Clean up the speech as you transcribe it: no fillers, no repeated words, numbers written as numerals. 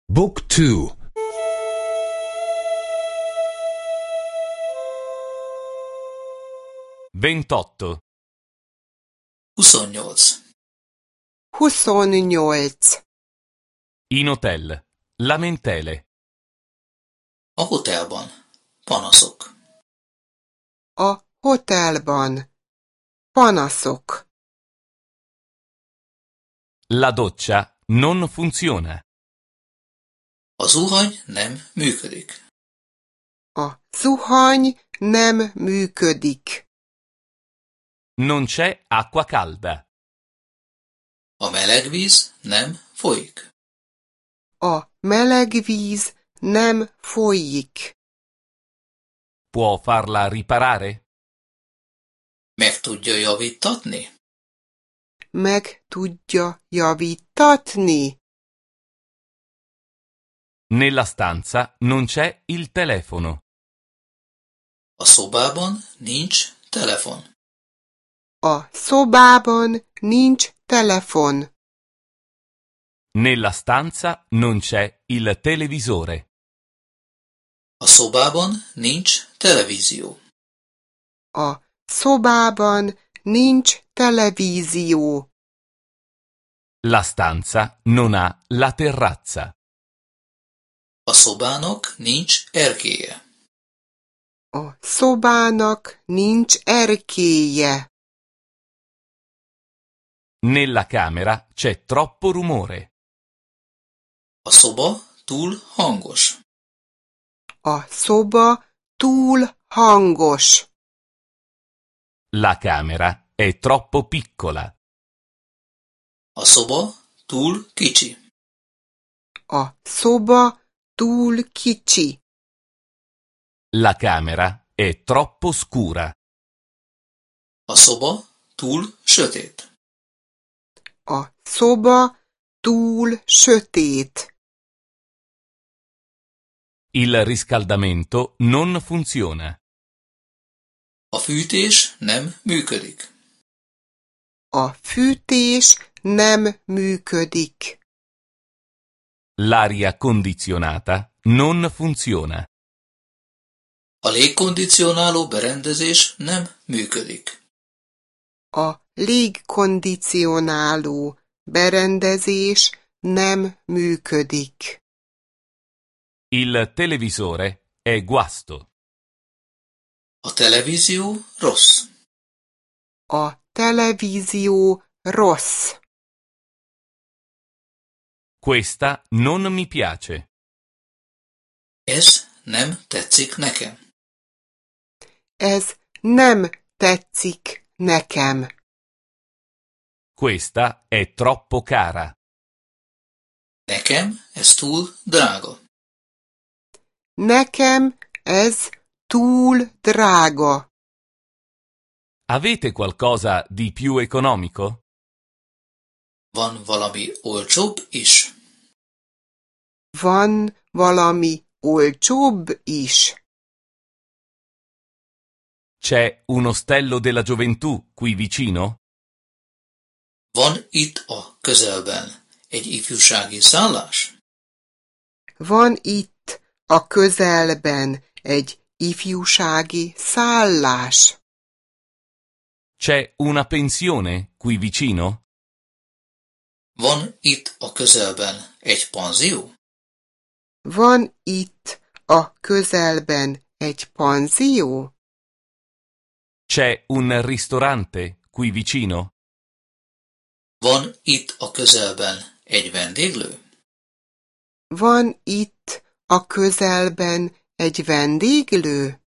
Book 2. 28. 28. 28. In hotel. Lamentele. A hotelban. Panaszok. A hotelban. Panaszok. La doccia non funziona. A zuhany nem működik. A zuhany nem működik. Non c'è acqua calda. A meleg víz nem folyik. A meleg víz nem folyik. Può farla riparare? Meg tudja javítatni? Meg tudja javítatni. Nella stanza non c'è il telefono. A szobában nincs telefon. A szobában nincs telefon. Nella stanza non c'è il televisore. A szobában nincs televízió. A szobában nincs televízió. La stanza non ha la terrazza. A szobának nincs erkélye. A szobának nincs erkélye. Nella camera c'è troppo rumore. A szoba túl hangos. A szoba túl hangos. La camera è troppo piccola. A szoba túl kicsi. A szoba túl kicsi. La camera è troppo scura. A szoba túl sötét. A szoba túl sötét. Il riscaldamento non funziona. A fűtés nem működik. A fűtés nem működik. L'aria condizionata non funziona. A légkondicionáló berendezés nem működik. A légkondicionáló berendezés nem működik. Il televisore è guasto. A televízió rossz. A televízió rossz. Questa non mi piace. Ez nem tetszik nekem. Ez nem tetszik nekem. Questa è troppo cara. Nekem ez túl drága. Nekem ez túl drága. Avete qualcosa di più economico? Van valami olcsóbb is. Van valami olcsóbb is. C'è un ostello della gioventù qui vicino? Van itt a közelben egy ifjúsági szállás? Van itt a közelben egy ifjúsági szállás. C'è una pensione qui vicino? Van itt a közelben egy panzió? Van itt a közelben egy panzió? C'è un ristorante qui vicino? Van itt a közelben egy vendéglő? Van itt a közelben egy vendéglő?